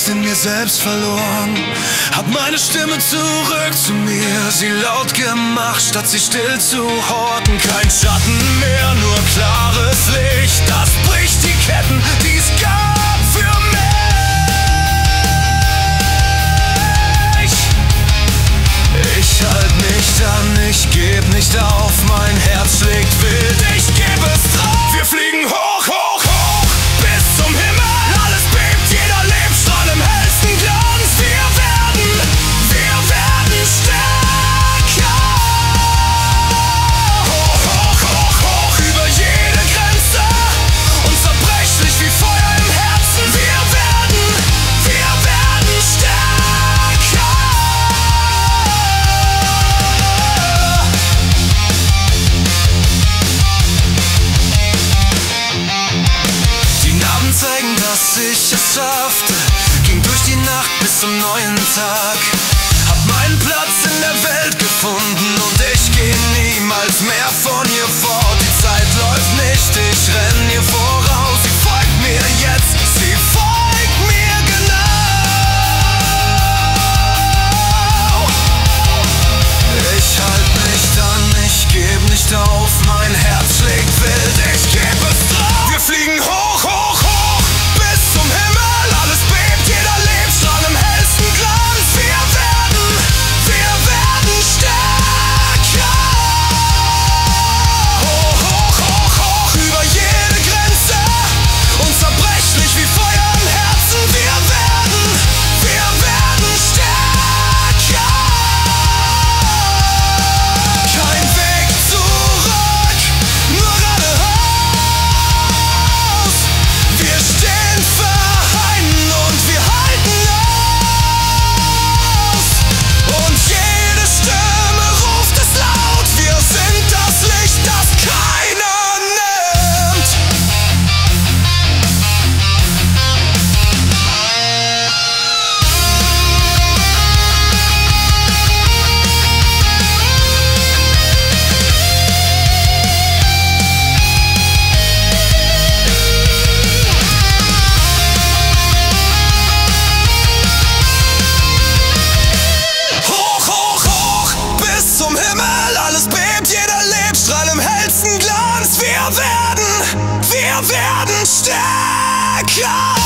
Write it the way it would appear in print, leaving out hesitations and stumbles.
fast in mir selbst verloren. Hab meine Stimme zurück zu mir, sie laut gemacht, statt sie still zu horten. Kein Schatten mehr, nur klares Licht, das bricht die Ketten, die es gab für mich. Ich halt nicht an, ich geb nicht auf, mein Herz schlägt wild, ich geb es drauf. Wir fliegen hoch, hoch, hoch, bis zum Himmel, alles bebt, jeder Lebensstrahl im hellsten Glanz. Wir werden stärker. Hoch, hoch, hoch, hoch, über jede Grenze, unzerbrechlich wie Feuer im Herzen. Wir werden stärker. Zeigen, dass ich es schaffte, ging durch die Nacht bis zum neuen Tag. Hab meinen Platz in der Welt gefunden und ich geh niemals mehr von hier fort. Die Zeit läuft nicht, ich renn ihr voraus. Sie folgt mir jetzt, sie folgt mir genau. Ich halt nicht an, ich geb nicht auf, mein Herz schlägt wild, ich geb es drauf. Wir fliegen hoch, hoch, hoch, wir werden stärker.